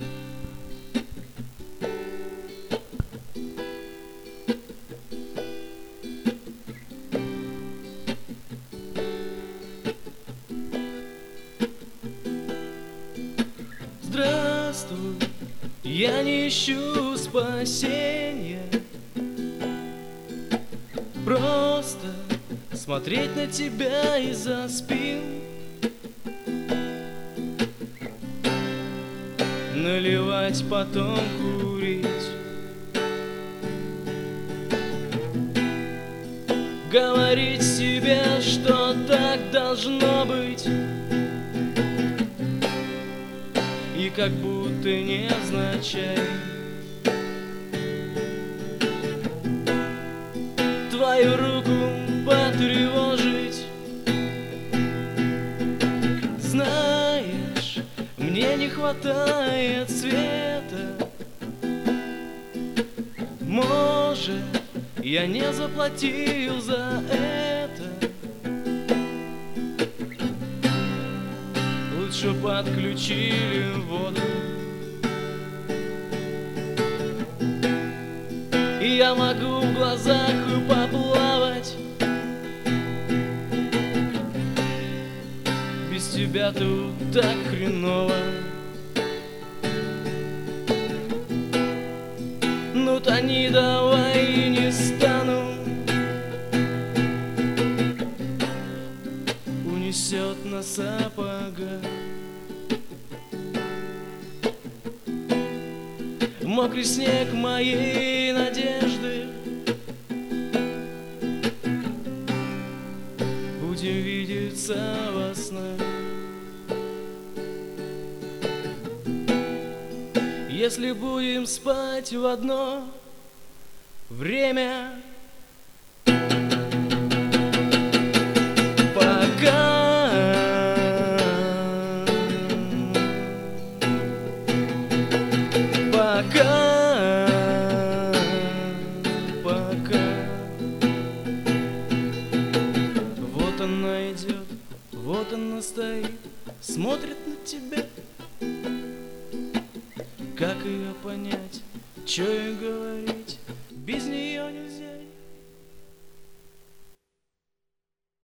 Здравствуй, я не ищу спасения, просто смотреть на тебя из-за спин, наливать, потом курить, говорить себе, что так должно быть, и как будто невзначай твою руку потревожить. Знаешь, мне не хватает света. Может, я не заплатил за это. Лучше подключили воду, и я могу в глазах поплавать. Без тебя тут так хреново. Ну тони давай, и не стану. Унесет на сапогах мокрый снег моей надежды. Будем видеться во снах. Если будем спать в одно время, пока вот она идет, вот она стоит, смотрит на тебя. Как ее понять, что ей говорить? Без нее нельзя.